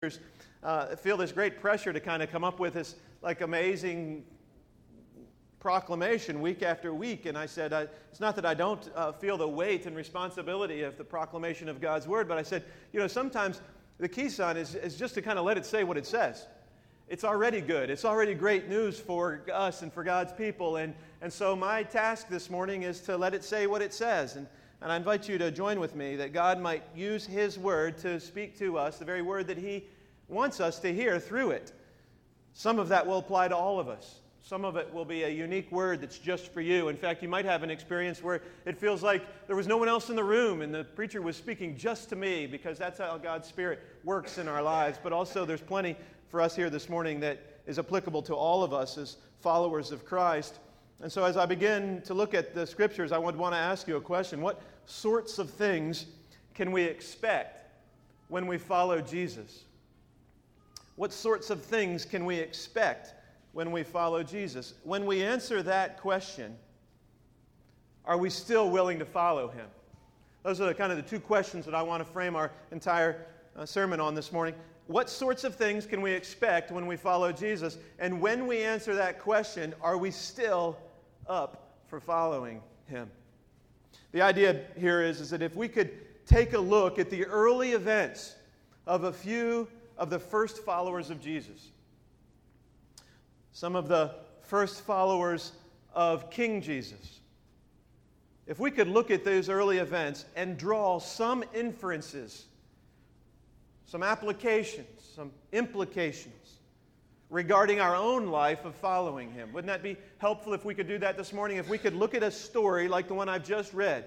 feel this great pressure to kind of come up with this like amazing proclamation week after week. And I said, it's not that I don't feel the weight and responsibility of the proclamation of God's Word, but I said, sometimes the key, son, is just to kind of let it say what it says. It's already good. It's already great news for us and for God's people. And so my task this morning is to let it say what it says. And I invite you to join with me that God might use His Word to speak to us, the very Word that He wants us to hear through it. Some of that will apply to all of us. Some of it will be a unique word that's just for you. In fact, you might have an experience where it feels like there was no one else in the room and the preacher was speaking just to me, because that's how God's Spirit works in our lives. But also there's plenty for us here this morning that is applicable to all of us as followers of Christ. And so as I begin to look at the Scriptures, I would want to ask you a question. What sorts of things can we expect when we follow Jesus? What sorts of things can we expect when we follow Jesus? When we answer that question, are we still willing to follow Him? Those are the two questions that I want to frame our entire sermon on this morning. What sorts of things can we expect when we follow Jesus? And when we answer that question, are we still up for following Him? The idea here is that if we could take a look at the early events of a few of the first followers of Jesus, some of the first followers of King Jesus, if we could look at those early events and draw some inferences, some applications, some implications regarding our own life of following Him. Wouldn't that be helpful if we could do that this morning? If we could look at a story like the one I've just read,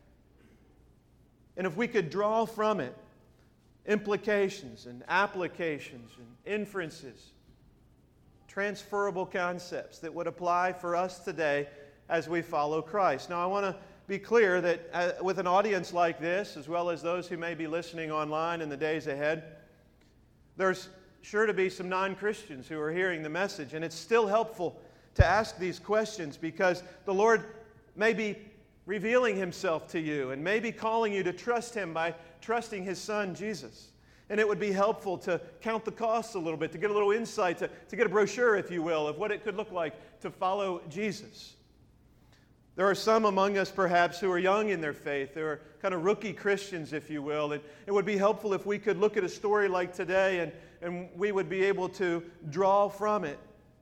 and if we could draw from it implications and applications and inferences, transferable concepts that would apply for us today as we follow Christ. Now, I want to be clear that with an audience like this, as well as those who may be listening online in the days ahead, there's sure to be some non-Christians who are hearing the message, and it's still helpful to ask these questions because the Lord may be revealing Himself to you and may be calling you to trust Him by trusting His Son, Jesus. And it would be helpful to count the costs a little bit, to get a little insight, to get a brochure, if you will, of what it could look like to follow Jesus. There are some among us, perhaps, who are young in their faith. They are kind of rookie Christians, if you will. And it would be helpful if we could look at a story like today and we would be able to draw from it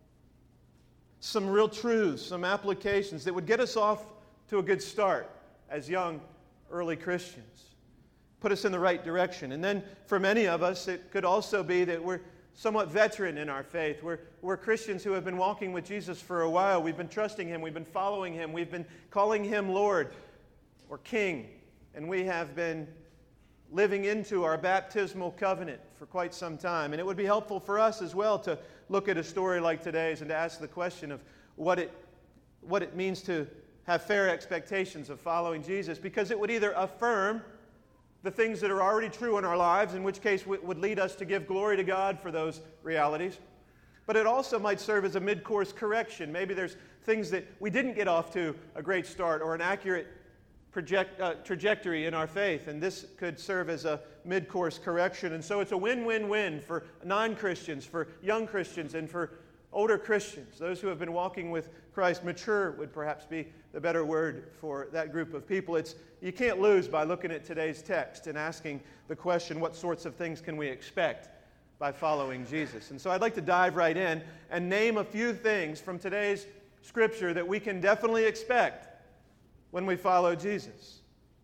some real truths, some applications that would get us off to a good start as young, early Christians. Put us in the right direction. And then for many of us, it could also be that we're somewhat veteran in our faith. We're Christians who have been walking with Jesus for a while. We've been trusting Him. We've been following Him. We've been calling Him Lord or King. And we have been living into our baptismal covenant for quite some time. And it would be helpful for us as well to look at a story like today's and to ask the question of what it means to have fair expectations of following Jesus, because it would either affirm the things that are already true in our lives, in which case would lead us to give glory to God for those realities. But it also might serve as a mid-course correction. Maybe there's things that we didn't get off to a great start or an accurate trajectory in our faith, and this could serve as a mid-course correction. And so it's a win-win-win for non-Christians, for young Christians, and for older Christians, those who have been walking with Christ. Mature would perhaps be the better word for that group of people. You can't lose by looking at today's text and asking the question, what sorts of things can we expect by following Jesus? And so I'd like to dive right in and name a few things from today's Scripture that we can definitely expect when we follow Jesus.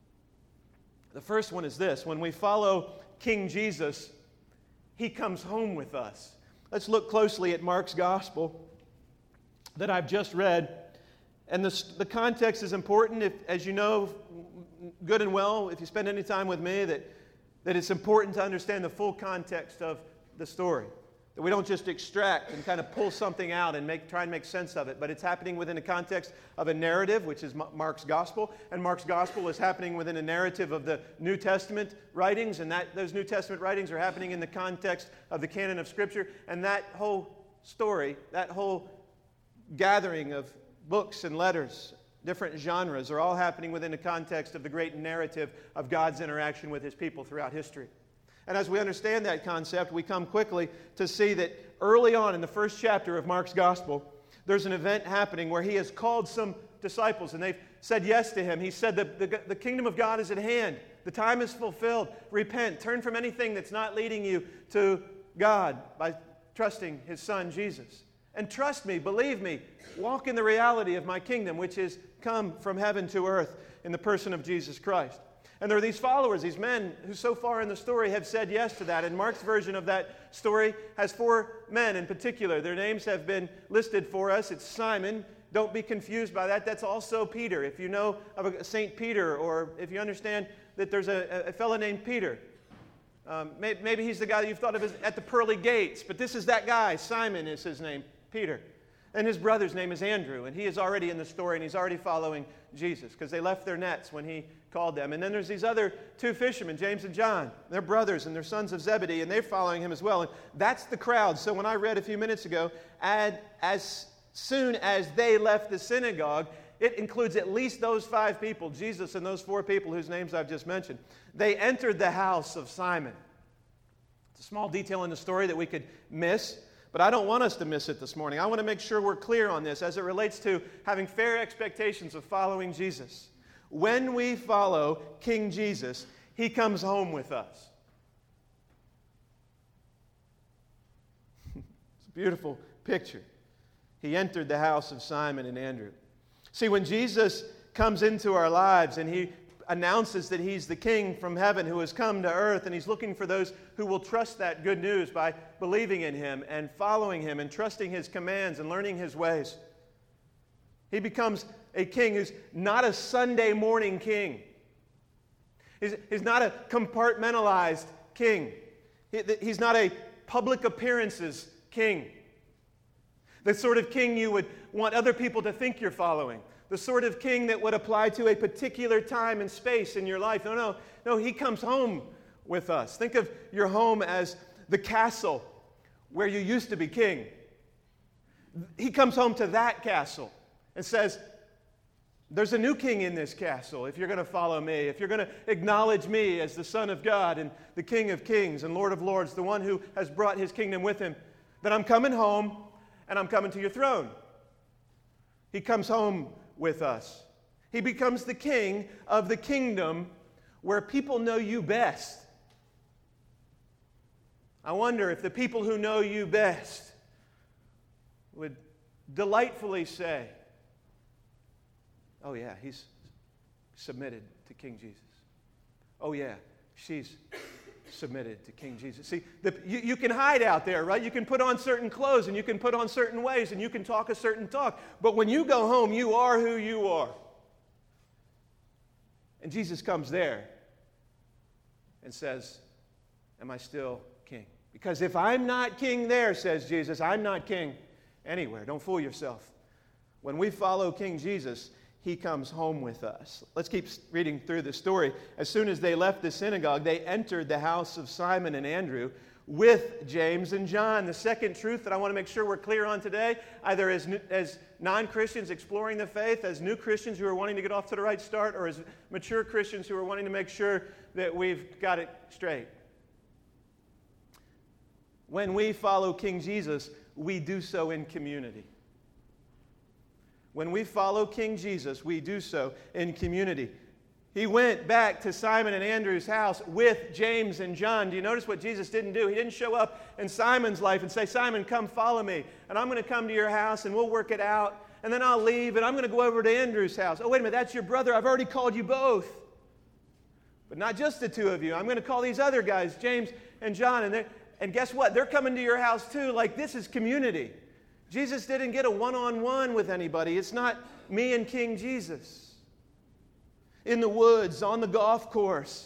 The first one is this: when we follow King Jesus, He comes home with us. Let's look closely at Mark's Gospel that I've just read. And the context is important. As you know good and well, if you spend any time with me, that it's important to understand the full context of the story. That we don't just extract and kind of pull something out and try and make sense of it, but it's happening within the context of a narrative, which is Mark's Gospel. And Mark's Gospel is happening within a narrative of the New Testament writings, and those New Testament writings are happening in the context of the canon of Scripture. And that whole story, that whole gathering of books and letters, different genres, are all happening within the context of the great narrative of God's interaction with His people throughout history. And as we understand that concept, we come quickly to see that early on in the first chapter of Mark's Gospel, there's an event happening where he has called some disciples, and they've said yes to him. He said that the kingdom of God is at hand. The time is fulfilled. Repent. Turn from anything that's not leading you to God by trusting His Son, Jesus. And trust me, believe me, walk in the reality of my kingdom, which is come from heaven to earth in the person of Jesus Christ. And there are these followers, these men, who so far in the story have said yes to that. And Mark's version of that story has 4 men in particular. Their names have been listed for us. It's Simon. Don't be confused by that. That's also Peter. If you know of a St. Peter, or if you understand that there's a fellow named Peter, maybe he's the guy that you've thought of as at the pearly gates, but this is that guy. Simon is his name, Peter. And his brother's name is Andrew, and he is already in the story, and he's already following Jesus because they left their nets when he called them. And then there's these other 2 fishermen, James and John. They're brothers, and they're sons of Zebedee, and they're following him as well. And that's the crowd. So when I read a few minutes ago, as soon as they left the synagogue, it includes at least those 5 people, Jesus and those 4 people whose names I've just mentioned. They entered the house of Simon. It's a small detail in the story that we could miss, but I don't want us to miss it this morning. I want to make sure we're clear on this as it relates to having fair expectations of following Jesus. When we follow King Jesus, He comes home with us. It's a beautiful picture. He entered the house of Simon and Andrew. See, when Jesus comes into our lives and He announces that He's the King from heaven who has come to earth, and He's looking for those who will trust that good news by believing in Him and following Him and trusting His commands and learning His ways. He becomes a king who's not a Sunday morning king. He's not a compartmentalized king. He's not a public appearances king. The sort of king you would want other people to think you're following. The sort of king that would apply to a particular time and space in your life. No, He comes home with us. Think of your home as the castle where you used to be king. He comes home to that castle and says, there's a new king in this castle if you're going to follow me, if you're going to acknowledge me as the Son of God and the King of Kings and Lord of Lords, the one who has brought His kingdom with Him, then I'm coming home and I'm coming to your throne. He comes home with us. He becomes the king of the kingdom where people know you best. I wonder if the people who know you best would delightfully say, oh yeah, he's submitted to King Jesus. Oh yeah, she's submitted to King Jesus. See, you can hide out there, right? You can put on certain clothes, and you can put on certain ways, and you can talk a certain talk. But when you go home, you are who you are. And Jesus comes there and says, am I still king? Because if I'm not king there, says Jesus, I'm not king anywhere. Don't fool yourself. When we follow King Jesus, He comes home with us. Let's keep reading through the story. As soon as they left the synagogue, they entered the house of Simon and Andrew with James and John. The second truth that I want to make sure we're clear on today, either as non-Christians exploring the faith, as new Christians who are wanting to get off to the right start, or as mature Christians who are wanting to make sure that we've got it straight. When we follow King Jesus, we do so in community. When we follow King Jesus, we do so in community. He went back to Simon and Andrew's house with James and John. Do you notice what Jesus didn't do? He didn't show up in Simon's life and say, Simon, come follow me, and I'm going to come to your house, and we'll work it out, and then I'll leave, and I'm going to go over to Andrew's house. Oh, wait a minute, that's your brother. I've already called you both. But not just the 2 of you. I'm going to call these other guys, James and John, and guess what? They're coming to your house too. Like, this is community. Jesus didn't get a one-on-one with anybody. It's not me and King Jesus. In the woods, on the golf course.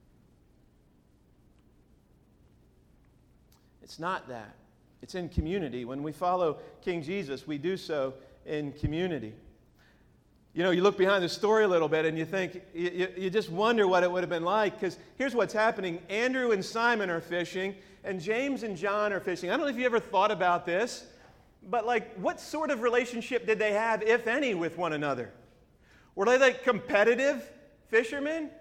It's not that. It's in community. When we follow King Jesus, we do so in community. You know, you look behind the story a little bit and you think, you just wonder what it would have been like, because here's what's happening. Andrew and Simon are fishing, and James and John are fishing. I don't know if you ever thought about this, but like, what sort of relationship did they have, if any, with one another? Were they like competitive fishermen?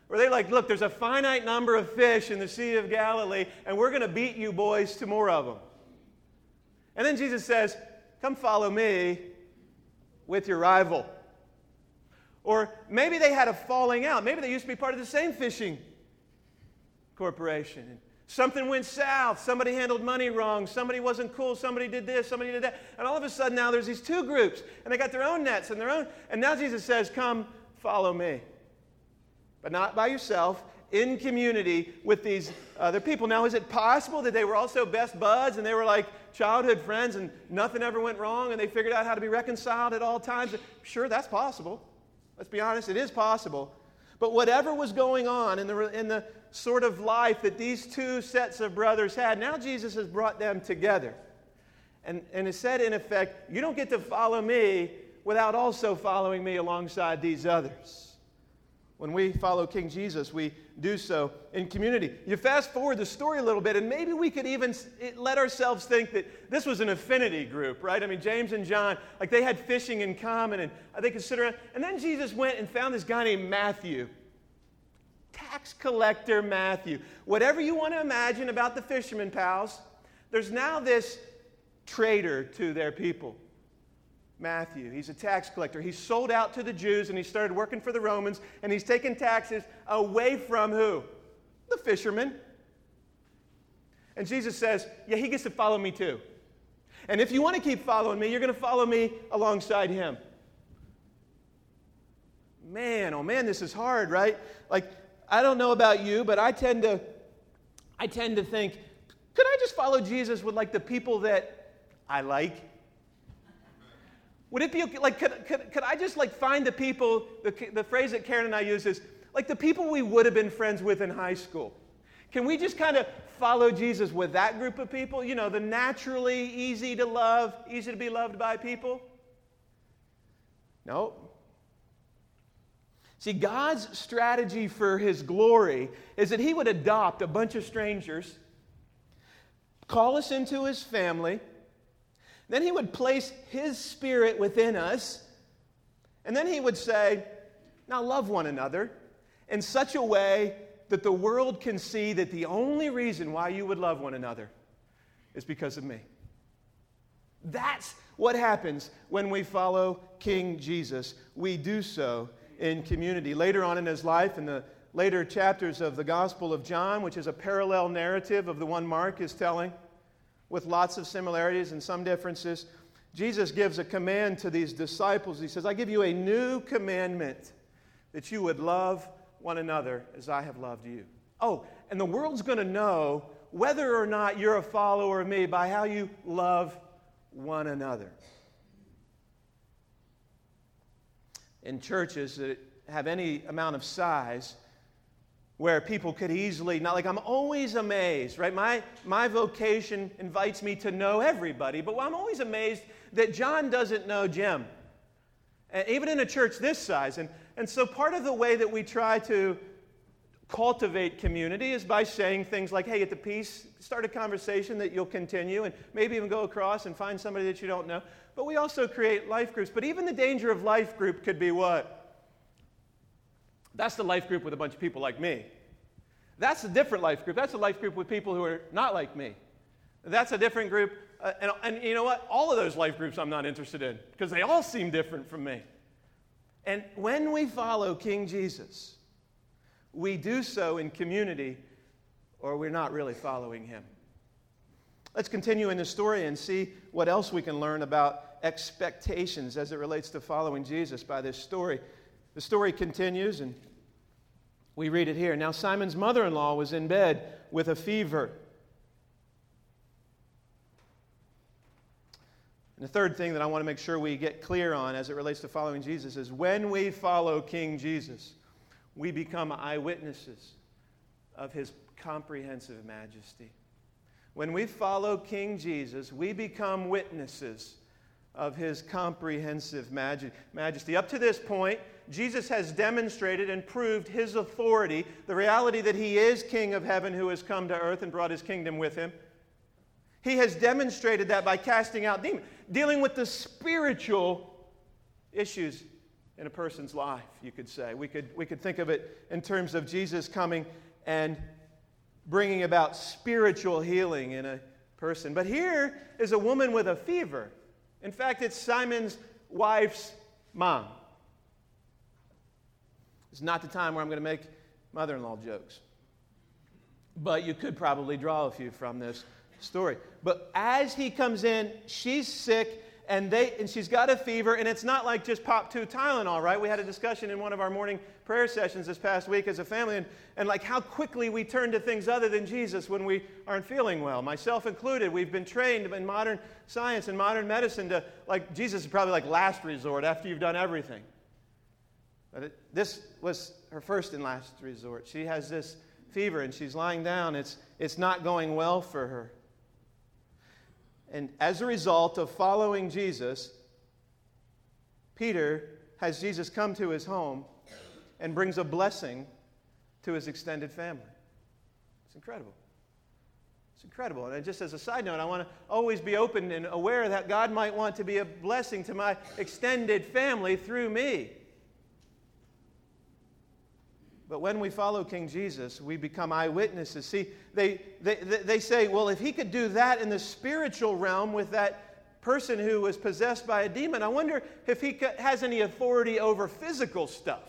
Where they like, look, there's a finite number of fish in the Sea of Galilee, and we're going to beat you boys to more of them. And then Jesus says, come follow me with your rival. Or maybe they had a falling out. Maybe they used to be part of the same fishing corporation. And something went south. Somebody handled money wrong. Somebody wasn't cool. Somebody did this. Somebody did that. And all of a sudden now there's these two groups. And they got their own nets and their own. And now Jesus says, come follow me. But not by yourself, in community with these other people. Now, is it possible that they were also best buds and they were like childhood friends and nothing ever went wrong and they figured out how to be reconciled at all times? Sure, that's possible. Let's be honest, it is possible. But whatever was going on in the sort of life that these two sets of brothers had, now Jesus has brought them together. And has said, in effect, you don't get to follow me without also following me alongside these others. When we follow King Jesus, we do so in community. You fast forward the story a little bit, and maybe we could even let ourselves think that this was an affinity group, right? I mean, James and John, like they had fishing in common, and they could sit around. And then Jesus went and found this guy named Matthew. Tax collector Matthew. Whatever you want to imagine about the fishermen pals, there's now this traitor to their people. Matthew, he's a tax collector. He's sold out to the Jews and he started working for the Romans and he's taken taxes away from who? The fishermen. And Jesus says, yeah, he gets to follow me too. And if you want to keep following me, you're going to follow me alongside him. Man, oh man, this is hard, right? Like, I don't know about you, but I tend to think, could I just follow Jesus with like the people that I like? Would it be okay, like, could I just like find the people, the phrase that Karen and I use is, like the people we would have been friends with in high school. Can we just kind of follow Jesus with that group of people? You know, the naturally easy to love, easy to be loved by people? No. See, God's strategy for his glory is that he would adopt a bunch of strangers, call us into his family, then he would place his spirit within us, and then he would say, now love one another in such a way that the world can see that the only reason why you would love one another is because of me. That's what happens when we follow King Jesus. We do so in community. Later on in his life, in the later chapters of the Gospel of John, which is a parallel narrative of the one Mark is telling, with lots of similarities and some differences, Jesus gives a command to these disciples. He says, I give you a new commandment, that you would love one another as I have loved you. Oh, and the world's going to know whether or not you're a follower of me by how you love one another. In churches that have any amount of size, where people could easily, not like I'm always amazed, right? My vocation invites me to know everybody, but I'm always amazed that John doesn't know Jim. And even in a church this size. And so part of the way that we try to cultivate community is by saying things like, hey, at the peace, start a conversation that you'll continue and maybe even go across and find somebody that you don't know. But we also create life groups. But even the danger of life group could be what? That's the life group with a bunch of people like me. That's a different life group. That's a life group with people who are not like me. That's a different group. And you know what? All of those life groups I'm not interested in because they all seem different from me. And when we follow King Jesus, we do so in community or we're not really following him. Let's continue in the story and see what else we can learn about expectations as it relates to following Jesus by this story. The story continues, and we read it here. Now Simon's mother-in-law was in bed with a fever. And the third thing that I want to make sure we get clear on as it relates to following Jesus is when we follow King Jesus, we become eyewitnesses of his comprehensive majesty. When we follow King Jesus, we become witnesses of his comprehensive majesty. Up to this point, Jesus has demonstrated and proved his authority, the reality that he is King of heaven who has come to earth and brought his kingdom with him. He has demonstrated that by casting out demons, dealing with the spiritual issues in a person's life, you could say. We could think of it in terms of Jesus coming and bringing about spiritual healing in a person. But here is a woman with a fever. In fact, it's Simon's wife's mom. It's not the time where I'm going to make mother-in-law jokes. But you could probably draw a few from this story. But as he comes in, she's sick, and she's got a fever, and it's not like just pop 2 Tylenol, right? We had a discussion in one of our morning prayer sessions this past week as a family, and like how quickly we turn to things other than Jesus when we aren't feeling well. Myself included, we've been trained in modern science and modern medicine to, like, Jesus is probably like last resort after you've done everything. But this was her first and last resort. She has this fever, and she's lying down. It's not going well for her. And as a result of following Jesus, Peter has Jesus come to his home and brings a blessing to his extended family. It's incredible. It's incredible. And just as a side note, I want to always be open and aware that God might want to be a blessing to my extended family through me. But when we follow King Jesus, we become eyewitnesses. See, they say, well, if he could do that in the spiritual realm with that person who was possessed by a demon, I wonder if he has any authority over physical stuff.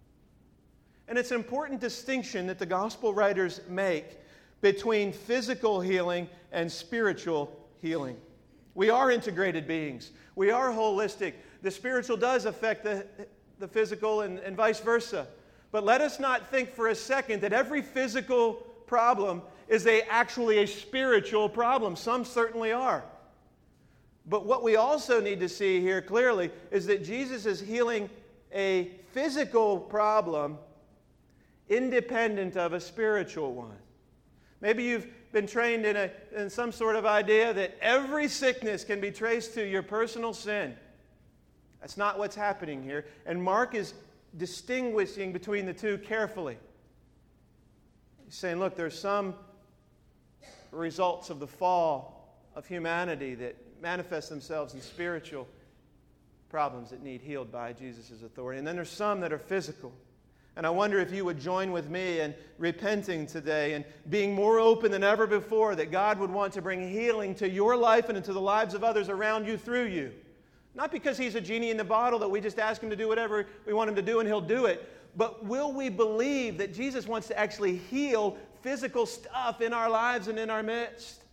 And it's an important distinction that the gospel writers make between physical healing and spiritual healing. We are integrated beings. We are holistic. The spiritual does affect the physical and vice versa. But let us not think for a second that every physical problem is actually a spiritual problem. Some certainly are. But what we also need to see here clearly is that Jesus is healing a physical problem independent of a spiritual one. Maybe you've been trained in some sort of idea that every sickness can be traced to your personal sin. That's not what's happening here. And Mark is distinguishing between the two carefully. He's saying, look, there's some results of the fall of humanity that manifest themselves in spiritual problems that need healed by Jesus' authority. And then there's some that are physical. And I wonder if you would join with me in repenting today and being more open than ever before that God would want to bring healing to your life and into the lives of others around you through you. Not because he's a genie in the bottle that we just ask him to do whatever we want him to do and he'll do it. But will we believe that Jesus wants to actually heal physical stuff in our lives and in our midst?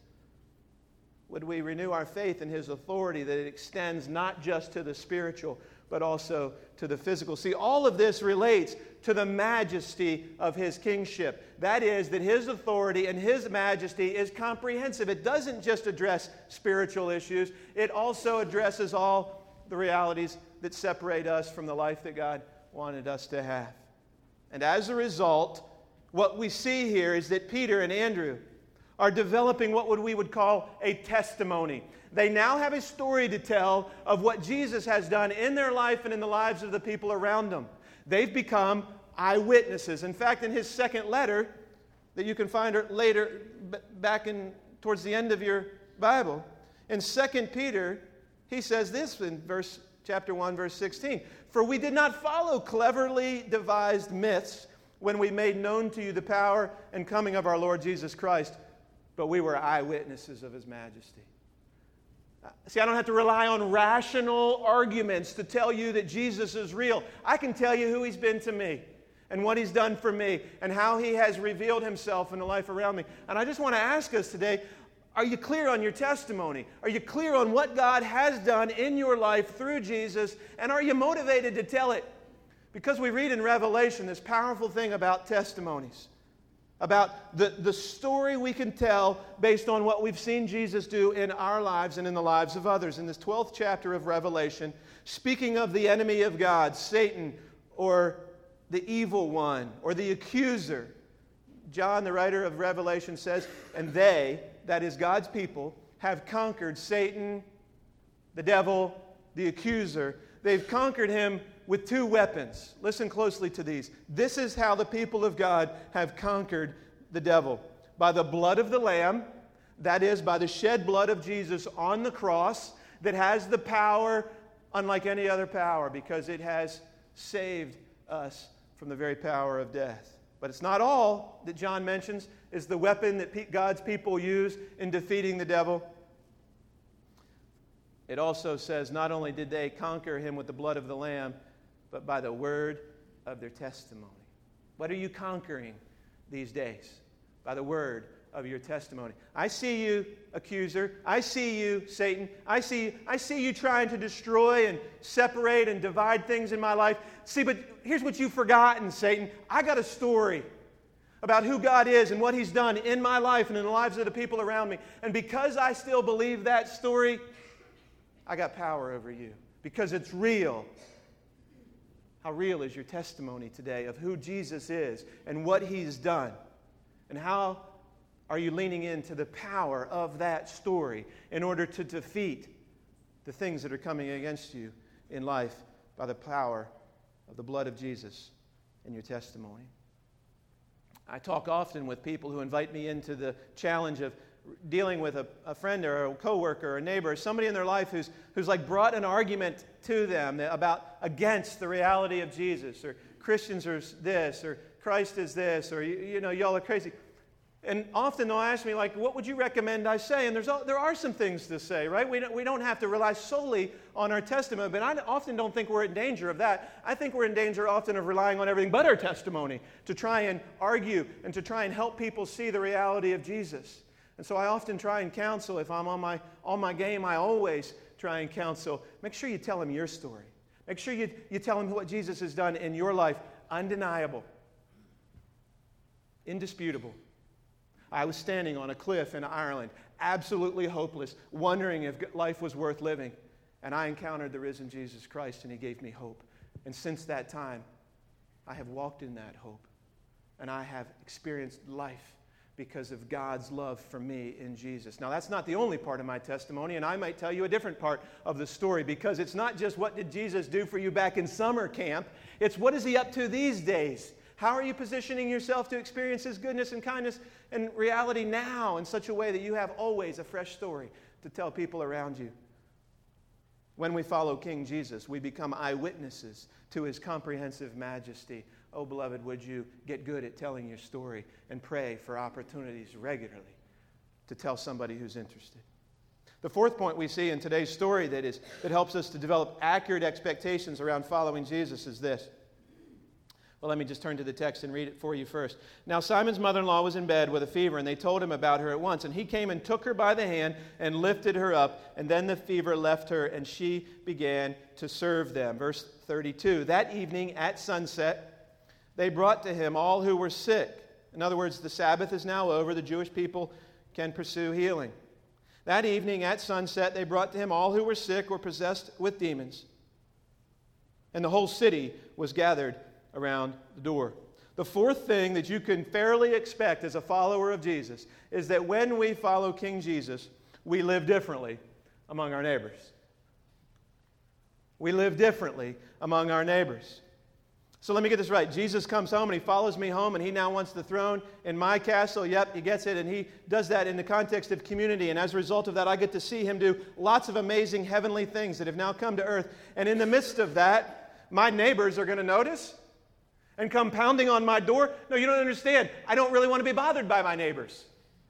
Would we renew our faith in his authority that it extends not just to the spiritual, but also to the physical? See, all of this relates to the majesty of his kingship. That is, that his authority and his majesty is comprehensive. It doesn't just address spiritual issues. It also addresses all the realities that separate us from the life that God wanted us to have. And as a result, what we see here is that Peter and Andrew are developing what we would call a testimony. They now have a story to tell of what Jesus has done in their life and in the lives of the people around them. They've become eyewitnesses. In fact, in his second letter, that you can find later back towards the end of your Bible, in 2 Peter, he says this in chapter 1, verse 16. For we did not follow cleverly devised myths when we made known to you the power and coming of our Lord Jesus Christ, but we were eyewitnesses of his majesty. See, I don't have to rely on rational arguments to tell you that Jesus is real. I can tell you who he's been to me and what he's done for me and how he has revealed himself in the life around me. And I just want to ask us today, are you clear on your testimony? Are you clear on what God has done in your life through Jesus? And are you motivated to tell it? Because we read in Revelation this powerful thing about testimonies. About the story we can tell based on what we've seen Jesus do in our lives and in the lives of others. In this 12th chapter of Revelation, speaking of the enemy of God, Satan, or the evil one, or the accuser, John, the writer of Revelation, says, and they, that is God's people, have conquered Satan, the devil, the accuser. They've conquered him with two weapons. Listen closely to these. This is how the people of God have conquered the devil. By the blood of the Lamb, that is, by the shed blood of Jesus on the cross, that has the power unlike any other power, because it has saved us from the very power of death. But it's not all that John mentions is the weapon that God's people use in defeating the devil. It also says not only did they conquer him with the blood of the Lamb, but by the word of their testimony. What are you conquering these days? By the word of your testimony. I see you, accuser. I see you, Satan. I see you trying to destroy and separate and divide things in my life. See, but here's what you've forgotten, Satan. I got a story about who God is and what He's done in my life and in the lives of the people around me. And because I still believe that story, I got power over you. Because it's real. How real is your testimony today of who Jesus is and what He's done? And how are you leaning into the power of that story in order to defeat the things that are coming against you in life by the power of the blood of Jesus and your testimony? I talk often with people who invite me into the challenge of dealing with a friend or a coworker or a neighbor or somebody in their life who's like brought an argument to them about against the reality of Jesus, or Christians are this, or Christ is this, or y'all are crazy. And often they'll ask me, like, what would you recommend I say? And there are some things to say, right? We don't have to rely solely on our testimony, but I often don't think we're in danger of that. I think we're in danger often of relying on everything but our testimony to try and argue and to try and help people see the reality of Jesus. And so I often try and counsel. If I'm on my game, I always try and counsel. Make sure you tell them your story. Make sure you tell them what Jesus has done in your life. Undeniable. Indisputable. I was standing on a cliff in Ireland, absolutely hopeless, wondering if life was worth living. And I encountered the risen Jesus Christ, and He gave me hope. And since that time, I have walked in that hope. And I have experienced life because of God's love for me in Jesus. Now, that's not the only part of my testimony, and I might tell you a different part of the story, because it's not just what did Jesus do for you back in summer camp. It's what is He up to these days. How are you positioning yourself to experience His goodness and kindness and reality now in such a way that you have always a fresh story to tell people around you? When we follow King Jesus, we become eyewitnesses to His comprehensive majesty. Oh, beloved, would you get good at telling your story and pray for opportunities regularly to tell somebody who's interested? The fourth point we see in today's story that helps us to develop accurate expectations around following Jesus is this. Well, let me just turn to the text and read it for you first. Now, Simon's mother-in-law was in bed with a fever, and they told him about her at once. And he came and took her by the hand and lifted her up, and then the fever left her, and she began to serve them. Verse 32, that evening at sunset, they brought to him all who were sick. In other words, the Sabbath is now over. The Jewish people can pursue healing. That evening at sunset, they brought to him all who were sick or possessed with demons. And the whole city was gathered around the door. The fourth thing that you can fairly expect as a follower of Jesus is that when we follow King Jesus, we live differently among our neighbors. We live differently among our neighbors. So let me get this right. Jesus comes home and He follows me home, and He now wants the throne in my castle. Yep, He gets it, and He does that in the context of community. And as a result of that, I get to see Him do lots of amazing heavenly things that have now come to earth. And in the midst of that, my neighbors are going to notice and come pounding on my door. No, you don't understand. I don't really want to be bothered by my neighbors.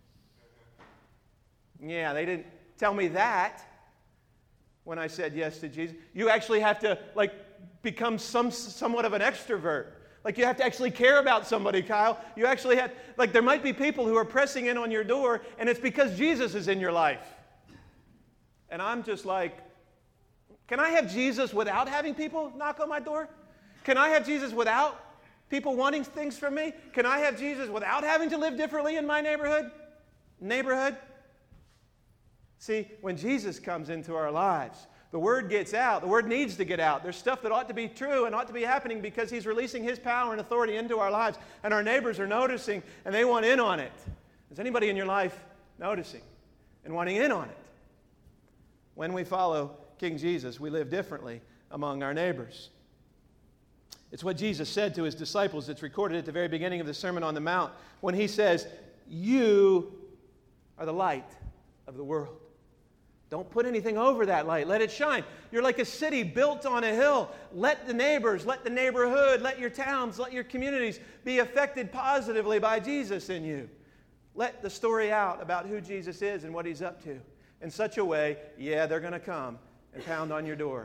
Yeah, they didn't tell me that when I said yes to Jesus. You actually have to, become somewhat of an extrovert. You have to actually care about somebody, Kyle. You actually have, there might be people who are pressing in on your door, and it's because Jesus is in your life. And I'm just can I have Jesus without having people knock on my door? Can I have Jesus without people wanting things from me? Can I have Jesus without having to live differently in my neighborhood? See, when Jesus comes into our lives, the word gets out. The word needs to get out. There's stuff that ought to be true and ought to be happening because He's releasing His power and authority into our lives. And our neighbors are noticing, and they want in on it. Is anybody in your life noticing and wanting in on it? When we follow King Jesus, we live differently among our neighbors. It's what Jesus said to His disciples. It's recorded at the very beginning of the Sermon on the Mount when He says, you are the light of the world. Don't put anything over that light. Let it shine. You're like a city built on a hill. Let the neighbors, let the neighborhood, let your towns, let your communities be affected positively by Jesus in you. Let the story out about who Jesus is and what He's up to in such a way, they're going to come and pound on your door.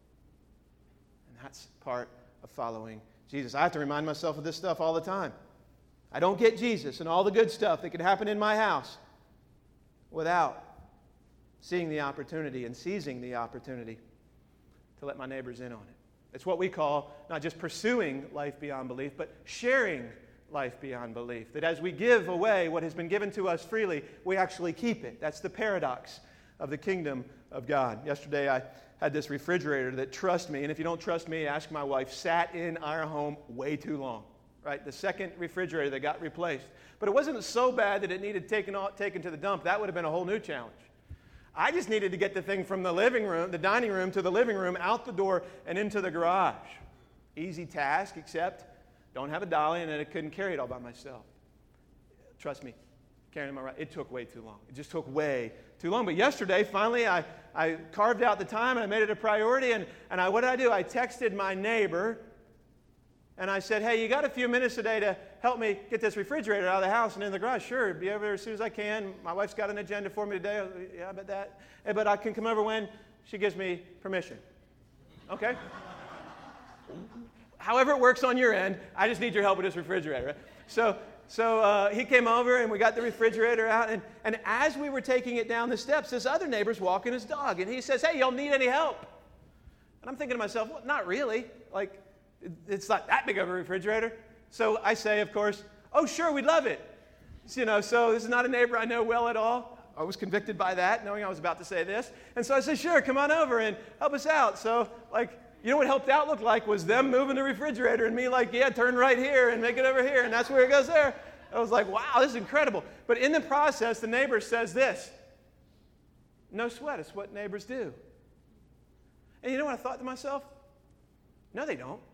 And that's part of following Jesus. I have to remind myself of this stuff all the time. I don't get Jesus and all the good stuff that could happen in my house without seeing the opportunity and seizing the opportunity to let my neighbors in on it. It's what we call not just pursuing life beyond belief, but sharing life beyond belief. That as we give away what has been given to us freely, we actually keep it. That's the paradox of the kingdom of God. Yesterday I had this refrigerator that, trust me, and if you don't trust me, ask my wife, sat in our home way too long. Right? The second refrigerator that got replaced. But it wasn't so bad that it needed taken to the dump. That would have been a whole new challenge. I just needed to get the thing from the living room, the dining room, to the living room, out the door, and into the garage. Easy task, except don't have a dolly, and I couldn't carry it all by myself. Trust me, carrying it, it took way too long. It just took way too long. But yesterday, finally, I carved out the time, and I made it a priority, and what did I do? I texted my neighbor, and I said, hey, you got a few minutes today to help me get this refrigerator out of the house and in the garage? Sure, be over there as soon as I can. My wife's got an agenda for me today. Yeah, I bet that. But I can come over when she gives me permission. Okay? However it works on your end, I just need your help with this refrigerator. Right? So he came over, and we got the refrigerator out. And as we were taking it down the steps, this other neighbor's walking his dog. And he says, hey, y'all need any help? And I'm thinking to myself, well, not really. Like, it's not that big of a refrigerator. So I say, of course, oh, sure, we'd love it. So this is not a neighbor I know well at all. I was convicted by that, knowing I was about to say this. And so I said, sure, come on over and help us out. So, you know what helped out looked like was them moving the refrigerator and me turn right here and make it over here. And that's where it goes there. I was like, wow, this is incredible. But in the process, the neighbor says this, no sweat, it's what neighbors do. And you know what I thought to myself? No, they don't.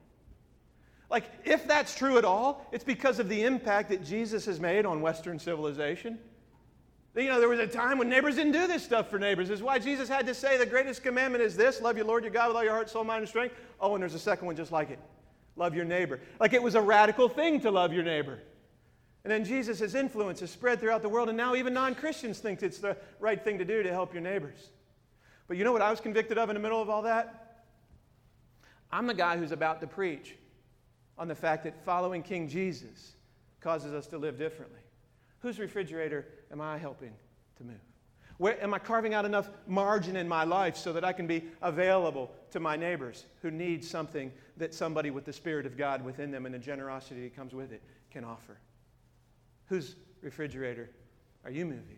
If that's true at all, it's because of the impact that Jesus has made on Western civilization. There was a time when neighbors didn't do this stuff for neighbors. This is why Jesus had to say the greatest commandment is this, love your Lord your God with all your heart, soul, mind, and strength. Oh, and there's a second one just like it. Love your neighbor. It was a radical thing to love your neighbor. And then Jesus' influence has spread throughout the world, and now even non-Christians think it's the right thing to do to help your neighbors. But you know what I was convicted of in the middle of all that? I'm the guy who's about to preach on the fact that following King Jesus causes us to live differently. Whose refrigerator am I helping to move? Where am I carving out enough margin in my life so that I can be available to my neighbors who need something that somebody with the Spirit of God within them and the generosity that comes with it can offer? Whose refrigerator are you moving?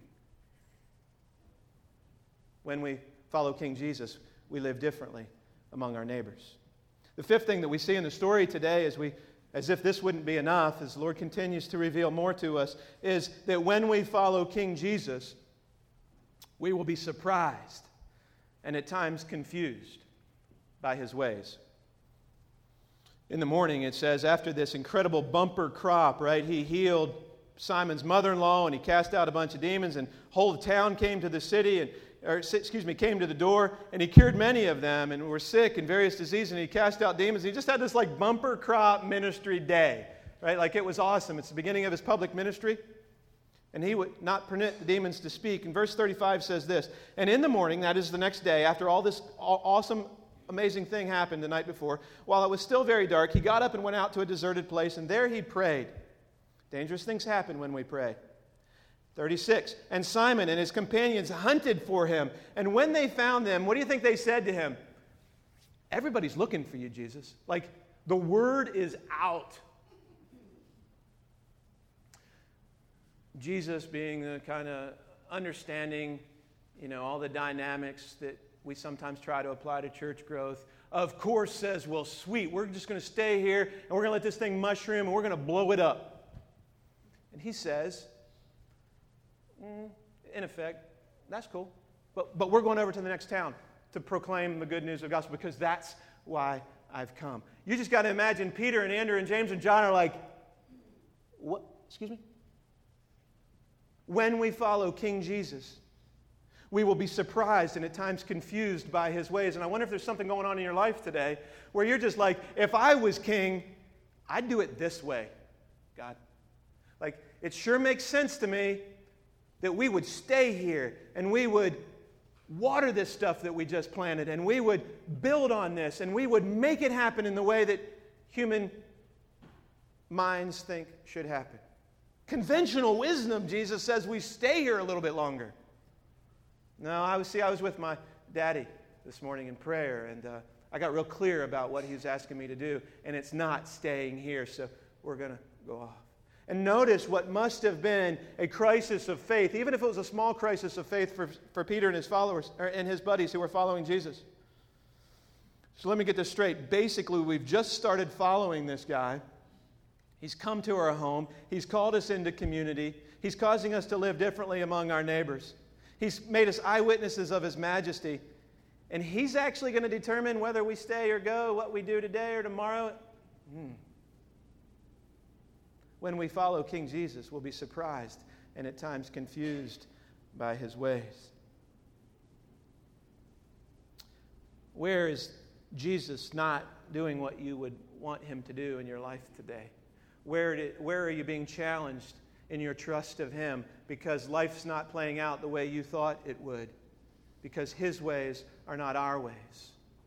When we follow King Jesus, we live differently among our neighbors. The fifth thing that we see in the story today, as if this wouldn't be enough, as the Lord continues to reveal more to us, is that when we follow King Jesus, we will be surprised and at times confused by His ways. In the morning, it says, after this incredible bumper crop, right, He healed Simon's mother-in-law, and He cast out a bunch of demons, and whole town came to the city, came to the door, and He cured many of them, and were sick in various diseases, and He cast out demons. He just had this bumper crop ministry day, right? It was awesome. It's the beginning of His public ministry, and He would not permit the demons to speak. And verse 35 says this, and in the morning, that is the next day, after all this awesome, amazing thing happened the night before, while it was still very dark, He got up and went out to a deserted place, and there He prayed. Dangerous things happen when we pray. 36, and Simon and his companions hunted for Him, and when they found them, what do you think they said to Him? Everybody's looking for you, Jesus. The word is out. Jesus, being the kind of understanding, all the dynamics that we sometimes try to apply to church growth, of course says, well, sweet, we're just going to stay here, and we're going to let this thing mushroom, and we're going to blow it up. And He says, in effect, that's cool. But we're going over to the next town to proclaim the good news of the gospel because that's why I've come. You just got to imagine Peter and Andrew and James and John are like, what? Excuse me? When we follow King Jesus, We will be surprised and at times confused by his ways. And I wonder if there's something going on in your life today where you're just like, if I was king, I'd do it this way, God. Like, it sure makes sense to me that we would stay here and we would water this stuff that we just planted and we would build on this and we would make it happen in the way that human minds think should happen. Conventional wisdom, Jesus says, we stay here a little bit longer. No, I was with my daddy this morning in prayer, and I got real clear about what he was asking me to do, and it's not staying here, so we're going to go off. And notice what must have been a crisis of faith, even if it was a small crisis of faith for Peter and his followers, and his buddies who were following Jesus. So let me get this straight. Basically, we've just started following this guy. He's come to our home. He's called us into community. He's causing us to live differently among our neighbors. He's made us eyewitnesses of his majesty. And he's actually going to determine whether we stay or go, what we do today or tomorrow. When we follow King Jesus, we'll be surprised and at times confused by his ways. Where is Jesus not doing what you would want him to do in your life today? Where are you being challenged in your trust of him because life's not playing out the way you thought it would? Because his ways are not our ways.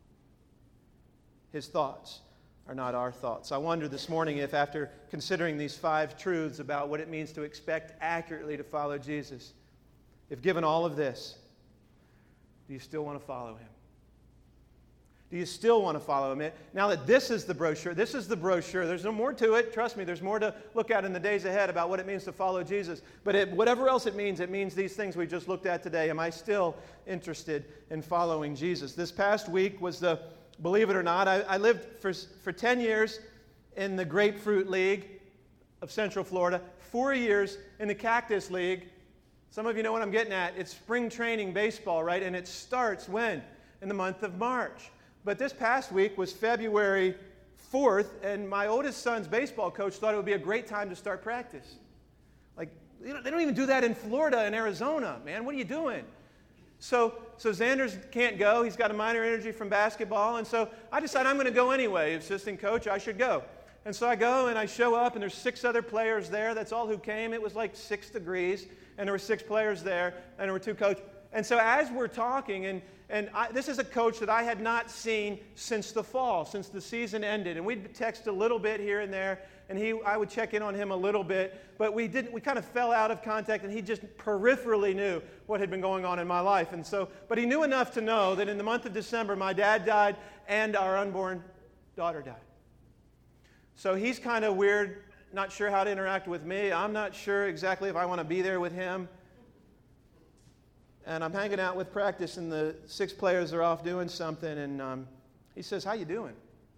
His thoughts are not our thoughts. I wonder this morning if, after considering these 5 truths about what it means to expect accurately to follow Jesus, if given all of this, do you still want to follow him? Do you still want to follow him? Now that this is the brochure, there's no more to it. Trust me, there's more to look at in the days ahead about what it means to follow Jesus. But whatever else it means these things we just looked at today. Am I still interested in following Jesus? This past week was believe it or not, I lived for 10 years in the Grapefruit League of Central Florida, 4 years in the Cactus League. Some of you know what I'm getting at. It's spring training baseball, right? And it starts when? In the month of March. But this past week was February 4th, and my oldest son's baseball coach thought it would be a great time to start practice. Like, they don't even do that in Florida and Arizona, man. What are you doing? So Xander's can't go. He's got a minor injury from basketball, and so I decided I'm going to go anyway. Assistant coach, I should go. And so I go, and I show up, and there's 6 other players there. That's all who came. It was like 6 degrees, and there were 6 players there, and there were 2 coaches. And so as we're talking, this is a coach that I had not seen since the fall, since the season ended. And we'd text a little bit here and there, and I would check in on him a little bit. But we kind of fell out of contact, and he just peripherally knew what had been going on in my life. But he knew enough to know that in the month of December, my dad died and our unborn daughter died. So he's kind of weird, not sure how to interact with me. I'm not sure exactly if I want to be there with him. And I'm hanging out with practice, and the 6 players are off doing something, and he says, "How you doing?"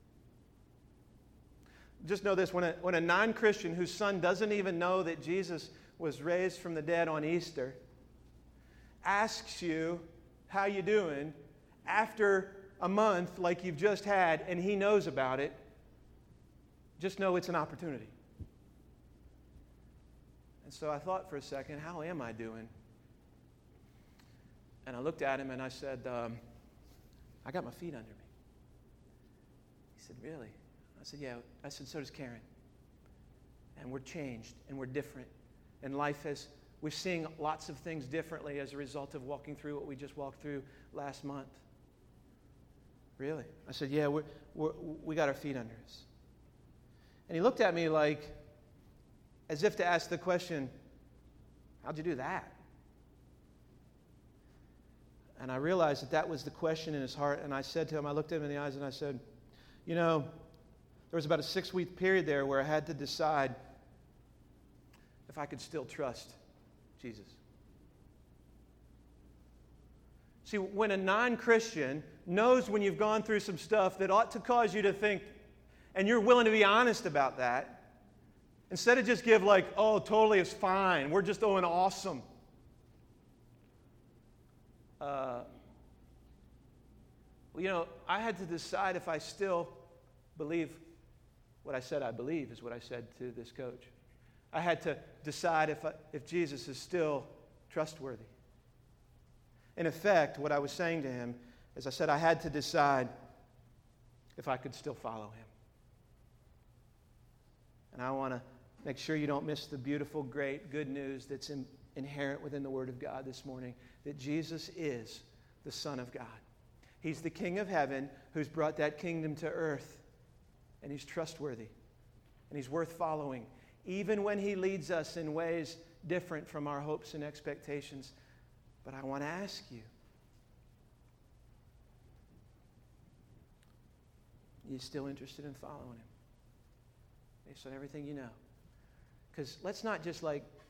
Just know this, when a non-Christian whose son doesn't even know that Jesus was raised from the dead on Easter asks you, "How you doing?" after a month like you've just had, and he knows about it, just know it's an opportunity. And so I thought for a second, how am I doing? And I looked at him and I said, I got my feet under me. He said, "Really?" I said, "Yeah." I said, "So does Karen. And we're changed and we're different. And we're seeing lots of things differently as a result of walking through what we just walked through last month." "Really?" I said, "Yeah, we got our feet under us." And he looked at me like, as if to ask the question, "How'd you do that?" And I realized that was the question in his heart. And I said to him, I looked at him in the eyes and I said, there was about a 6-week period there where I had to decide if I could still trust Jesus. See, when a non-Christian knows when you've gone through some stuff that ought to cause you to think, and you're willing to be honest about that, instead of just give like, "Oh, totally, it's fine. We're just doing awesome." I had to decide if I still believe what I said I believe, is what I said to this coach. I had to decide if Jesus is still trustworthy. In effect, what I was saying to him is I said I had to decide if I could still follow him. And I want to make sure you don't miss the beautiful, great, good news that's inherent within the Word of God this morning, that Jesus is the Son of God. He's the King of heaven who's brought that kingdom to earth. And He's trustworthy. And He's worth following, even when He leads us in ways different from our hopes and expectations. But I want to ask you, are you still interested in following Him? Based on everything you know. Because let's not just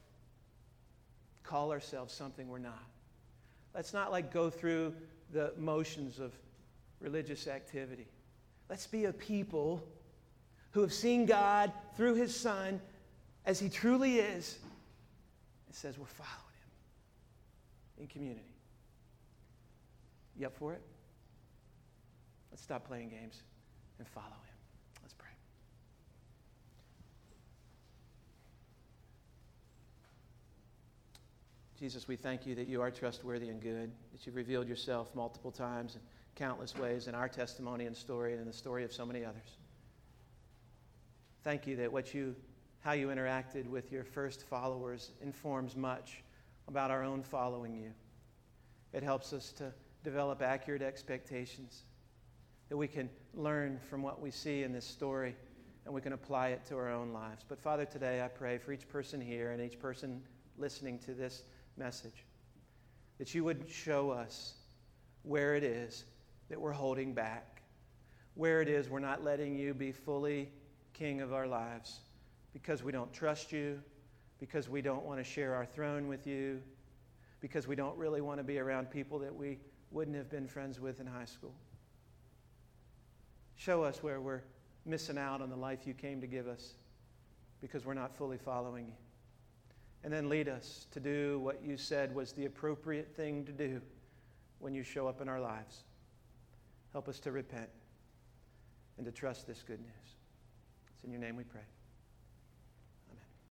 call ourselves something we're not. Let's not go through the motions of religious activity. Let's be a people who have seen God through His Son as He truly is and says we're following Him in community. You up for it? Let's stop playing games and follow Him. Let's pray. Jesus, we thank You that You are trustworthy and good, that You've revealed Yourself multiple times in countless ways in our testimony and story and in the story of so many others. Thank You that how You interacted with Your first followers informs much about our own following You. It helps us to develop accurate expectations, that we can learn from what we see in this story and we can apply it to our own lives. But Father, today I pray for each person here and each person listening to this message, that You would show us where it is that we're holding back, where it is we're not letting You be fully King of our lives because we don't trust You, because we don't want to share our throne with You, because we don't really want to be around people that we wouldn't have been friends with in high school. Show us where we're missing out on the life You came to give us because we're not fully following You. And then lead us to do what You said was the appropriate thing to do when You show up in our lives. Help us to repent and to trust this good news. It's in Your name we pray.